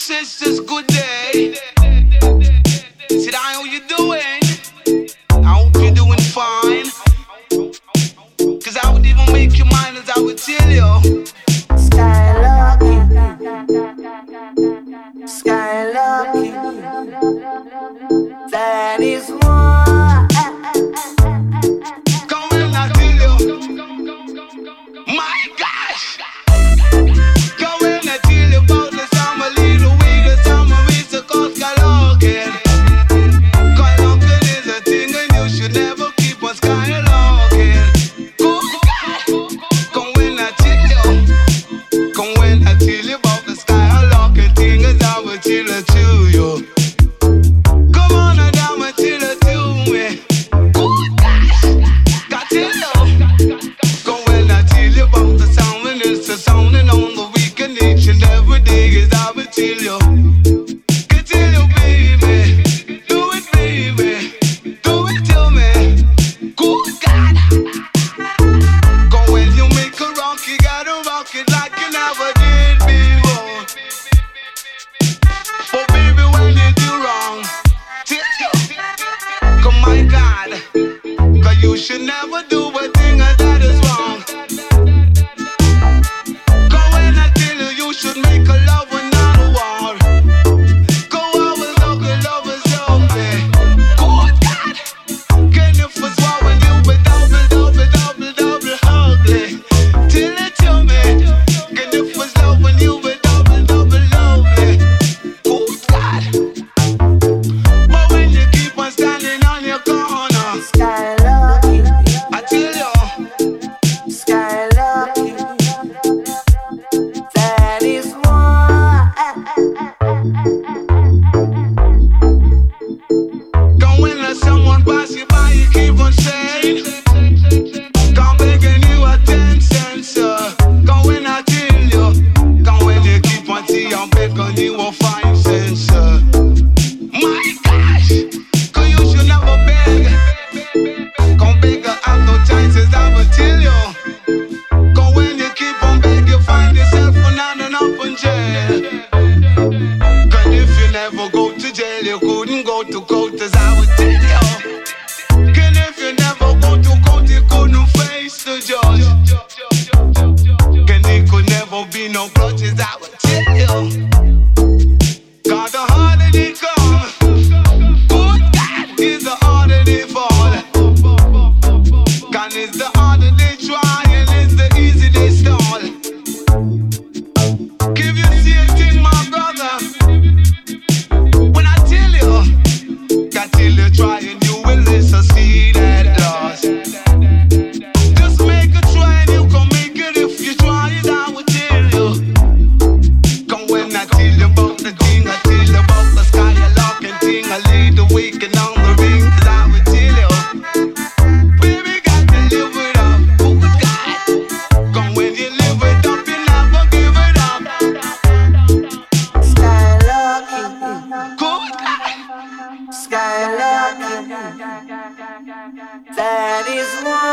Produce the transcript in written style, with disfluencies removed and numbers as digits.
sisters, good day. Said, how you doing? I hope you're doing fine. Cause I would even make you mine as I would tell you. Skylarking, Skylarking, that is why. Come when I tell you. My gosh. Come when I tell you about the summer little way, the summer is the cause Skylarking. Skylarking is a thing and you should never keep on Skylarking. Good God. Come when I tell you. Come when I tell you about the Skylarking thing as I will tell it to you. Come on and I will tell it to me. Good gosh. Got to know. Come when I tell you about the sound when it's a sounding on the weekend each and every day as I will tell you. Can tell you baby. Do it baby. Do it to me. Good God. Come when you make a rock, you gotta rock it like you never did before. But baby, when you do wrong, tell you, come my God, cause you should never do a thing that is wrong. Cause when I tell you, you should make a love and not a war. Go always look at love is only. Good God, can you first war when you be double ugly? Tell it to me. Can you first love when you be double lovely? Good God. But when you keep on standing on your corner, Skylarking, I tell you, Skylarking, that is why. don't when someone pass you by, you keep on saying, come begging you attention, sir. Come when I tell you, come when you keep on see, I'm begging you a fine sense, sir. My gosh, cause you should never beg. Come beg, I have no chances, I will tell you. Cause when you keep on begging, you find yourself running up in jail. Cause if you never go to jail, you couldn't go to court, as I would tell you. Cause if you never go to court, you couldn't face the judge. Cause there could never be no grudges, I would tell you. Cause the harder they come, good God is the harder they fall. Cause it's the harder they try and it's the easy they stall. Give you the same thing, my brother. When I tell you, got till you try and you will succeed at last. Just make a try and you can make it if you try it, I will tell you. Come when I tell you about the thing, I tell you about the Skylarking thing. I lead the weekend on the ring, as I will tell you. Baby, got to live it up, oh God. Come when you live it up, you never give it up. Skylarking, Good God. Skylarking, that is why.